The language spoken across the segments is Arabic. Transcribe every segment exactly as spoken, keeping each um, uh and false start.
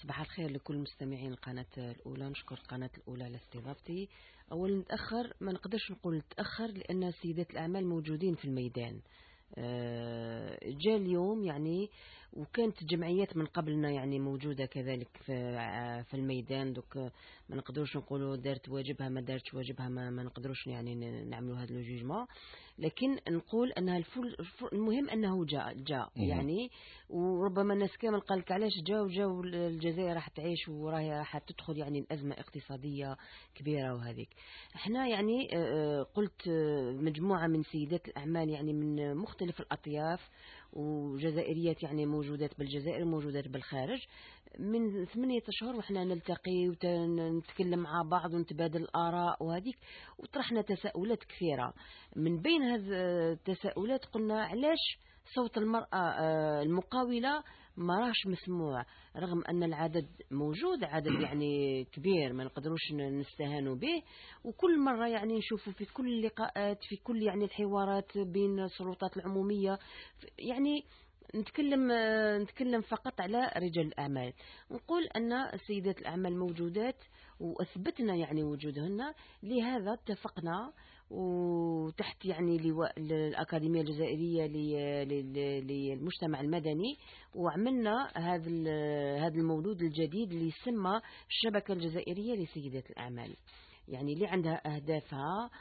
صباح الخير لكل مستمعين القناة الأولى. نشكر القناة الأولى على استضافتي. أولا نتأخر، ما نقدرش نقول نتأخر لأن سيدات الأعمال موجودين في الميدان. جاء اليوم يعني، وكانت جمعيات من قبلنا يعني موجودة كذلك في في الميدان. دوك ما نقدروش نقولوا دارت واجبها ما دارتش واجبها، ما, ما نقدروش يعني نعملوا هذا الجوجمون، لكن نقول أنها الفل المهم أنه جاء جاء يعني. وربما الناس كامل قالك علاش جاء وجاء الجزائر راح تعيش وراهي راح تدخل يعني الأزمة اقتصادية كبيرة. وهذيك احنا يعني قلت مجموعة من سيدات الأعمال يعني من مختلف الأطياف وجزائريات يعني موجودات بالجزائر موجودات بالخارج من ثمانية أشهر، وإحنا نلتقي ونتكلم مع بعض ونتبادل الآراء وهذيك، وطرحنا تساؤلات كثيرة. من بين هذه التساؤلات قلنا علاش صوت المرأة المقاولة ما راش مسموع، رغم أن العدد موجود، عدد يعني كبير ما نقدروش نستهانوا به. وكل مرة يعني نشوفوا في كل اللقاءات، في كل يعني الحوارات بين السلطات العمومية، يعني نتكلم نتكلم فقط على رجال الأعمال. نقول أن سيدات الأعمال موجودات وأثبتنا يعني وجودهن، لهذا اتفقنا وتحت يعني لواء الأكاديمية الجزائرية للمجتمع المدني، وعملنا هذا هذا المولود الجديد اللي يسمى الشبكة الجزائرية لسيدات الأعمال، يعني اللي عندها أهدافها.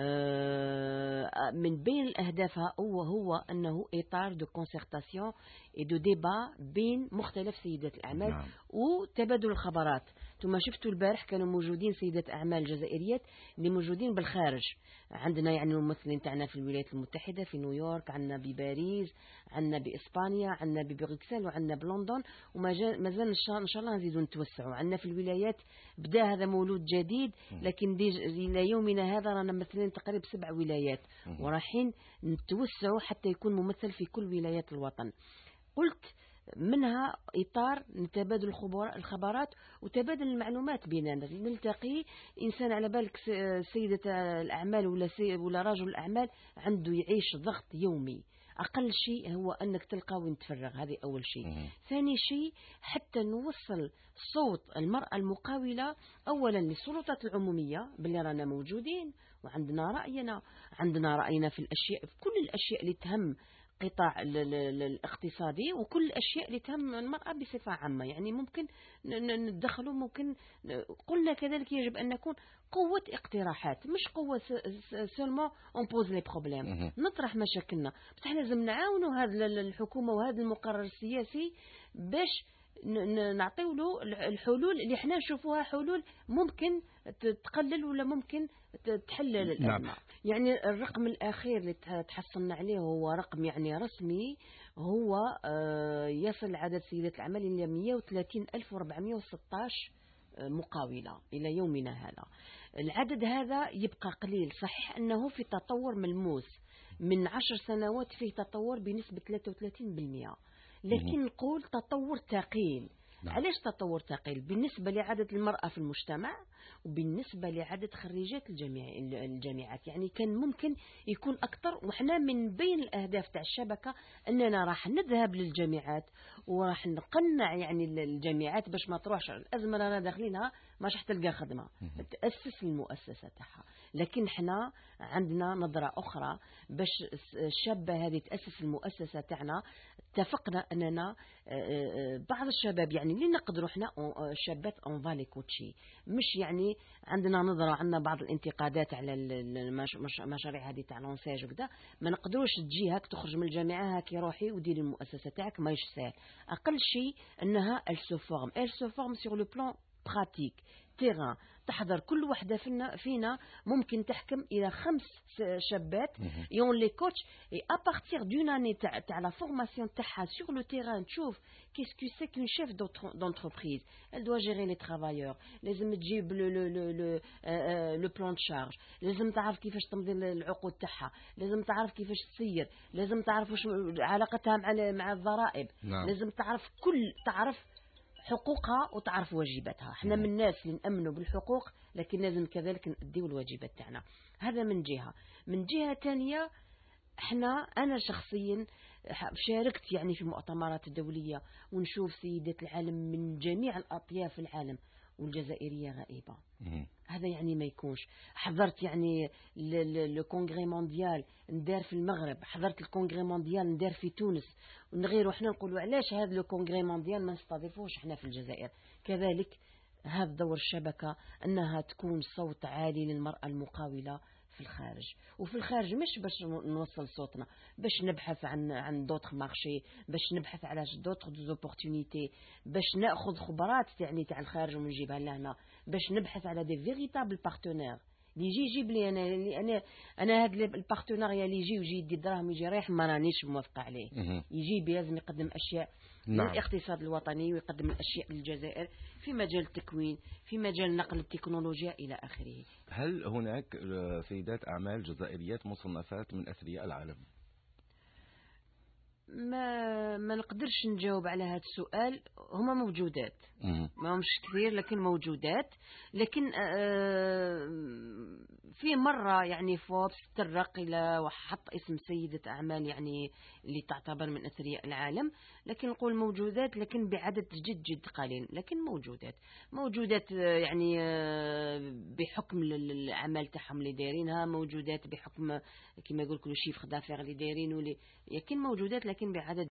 من بين أهدافها هو هو أنه إطار دو كونسيرتاسيون et de débat بين مختلف سيدات الأعمال. نعم. وتبادل الخبرات. ثم شفتوا البارح كانوا موجودين سيدات أعمال جزائريات اللي موجودين بالخارج، عندنا يعني الممثلين تاعنا في الولايات المتحدة في نيويورك، عندنا بباريس، عندنا بإسبانيا، عندنا ببروكسل، وعندنا بلندن، وما زال إن شاء الله نزيدوا نتوسعوا. عندنا في الولايات بدأ هذا مولود جديد، لكن إلى يومنا هذا رانا ممثلين تقريبا سبع ولايات، ورايحين نتوسعوا حتى يكون ممثل في كل ولايات الوطن. قلت منها إطار نتبادل الخبرات وتبادل المعلومات بيننا، نلتقي إنسان على بالك سيدة الأعمال ولا ولا رجل الأعمال عنده يعيش ضغط يومي، أقل شيء هو أنك تلقى ويتفرغ، هذه أول شيء. مم. ثاني شيء حتى نوصل صوت المرأة المقاولة أولا للسلطات العمومية باللي رانا موجودين وعندنا رأينا، عندنا رأينا في الأشياء، في كل الأشياء اللي تهم قطاع الاقتصادي وكل الأشياء اللي تهم المرأة بصفة عامة، يعني ممكن ندخلوا، ممكن قلنا كذلك يجب أن نكون قوة اقتراحات، مش قوة سولمون اون بوز لي بروبليم، نطرح مشاكلنا، بصح لازم نعاونوا هذه الحكومة وهذا المقرر السياسي باش نعطيو له الحلول اللي احنا نشوفوها حلول ممكن تقلل ولا ممكن تحل الأزمة. نعم. يعني الرقم الأخير اللي تحصلنا عليه هو رقم يعني رسمي، هو يصل عدد سيدات العمل إلى مئة وثلاثين ألف وأربعمئة وستة عشر مقاولة إلى يومنا هذا. العدد هذا يبقى قليل، صحيح أنه في تطور ملموس، من عشر سنوات فيه تطور بنسبة ثلاثة وثلاثين بالمئة، لكن نقول تطور ثقيل. نعم. علاش تطور ثقيل؟ بالنسبة لعدد المرأة في المجتمع وبالنسبة لعدد خريجات الجامعة الجامعات، يعني كان ممكن يكون أكثر. وإحنا من بين الأهداف تاع الشبكة أننا راح نذهب للجامعات وراح نقنع يعني الجامعات باش ما تروحش الأزمة رانا داخلينها ماش حتلقى خدمة، تأسس المؤسسة تاعها. لكن إحنا عندنا نظرة أخرى باش الشابة هذه تأسس المؤسسة تاعنا. اتفقنا أننا بعض الشباب يعني اللي نقدروا احنا شابات اون فالي كوتشي، مش يعني عندنا نظره، عندنا بعض الانتقادات على المشاريع هذه تاع لونساج وكذا، ما نقدروش تجي هاك تخرج من الجامعه هاك روحي وديري المؤسسه تاعك، ماهيش سهل. اقل شيء انها ال سو فورم ال سو فورم سور لو بلان براتيك تيران، تحضر كل وحده فينا فينا ممكن تحكم الى خمس شابات يون لي كوتش، اي ا بارتير دون اني تاع تاع لا فورماسيون تاعها سور لو تيران تشوف كيسكو سي كون شيف دونتربريز، elle doit gérer les travailleurs، لازم تجيب لو لو لو لو بلان دو شارج، لازم تعرف كيفاش تمضي العقود تاعها، لازم تعرف كيفاش تسير، لازم تعرف واش علاقتها مع مع الضرائب. نعم. لازم تعرف كل تعرف حقوقها وتعرف واجباتها. احنا من الناس اللي نأمنوا بالحقوق، لكن لازم كذلك نأديو الواجبات تاعنا. هذا من جهة. من جهة ثانية احنا انا شخصيا شاركت يعني في مؤتمرات دولية ونشوف سيدات العالم من جميع الأطياف العالم والجزائرية غائبة. هذا يعني ما يكونش. حضرت يعني لو كونغري مونديال ندار في المغرب، حضرت الكونغري مونديال ندار في تونس، ونغيروا احنا نقولوا علاش هذا لو كونغري مونديال ما نستضيفوش احنا في الجزائر. كذلك هذا دور الشبكة أنها تكون صوت عالي للمرأة المقاولة في الخارج. وفي الخارج مش باش نوصل صوتنا، باش نبحث عن عن دوتر مارشي، باش نبحث على دوتر زوبورتونيتي، باش ناخذ خبرات يعني تاع الخارج ونجيبها لهنا، باش نبحث على دي فيريتابل بارتنير اللي يجي يجيب لي انا اللي انا انا هاد البارتنير اللي يجي ويجي يدي الدراهم ويجي رايح ما رانيش موافقه عليه. يجي لازم يقدم اشياء نعم. للاقتصاد الوطني، ويقدم الاشياء للجزائر في مجال التكوين، في مجال نقل التكنولوجيا الى اخره. هل هناك سيدات اعمال جزائريات مصنفات من اثرياء العالم؟ ما ما نقدرش نجاوب على هذا السؤال. هما موجودات، ما همش كثير لكن موجودات. لكن في مرة يعني فوبس تطرق إلى وحط اسم سيدة أعمال يعني اللي تعتبر من أثرياء العالم، لكن نقول موجودات لكن بعدد جد جد قليل، لكن موجودات موجودات يعني بحكم الأعمال تاعهم اللي دايرينها، موجودات بحكم كما يقول كل شيء في خدافير اللي دايرين، لكن موجودات لكن بعدد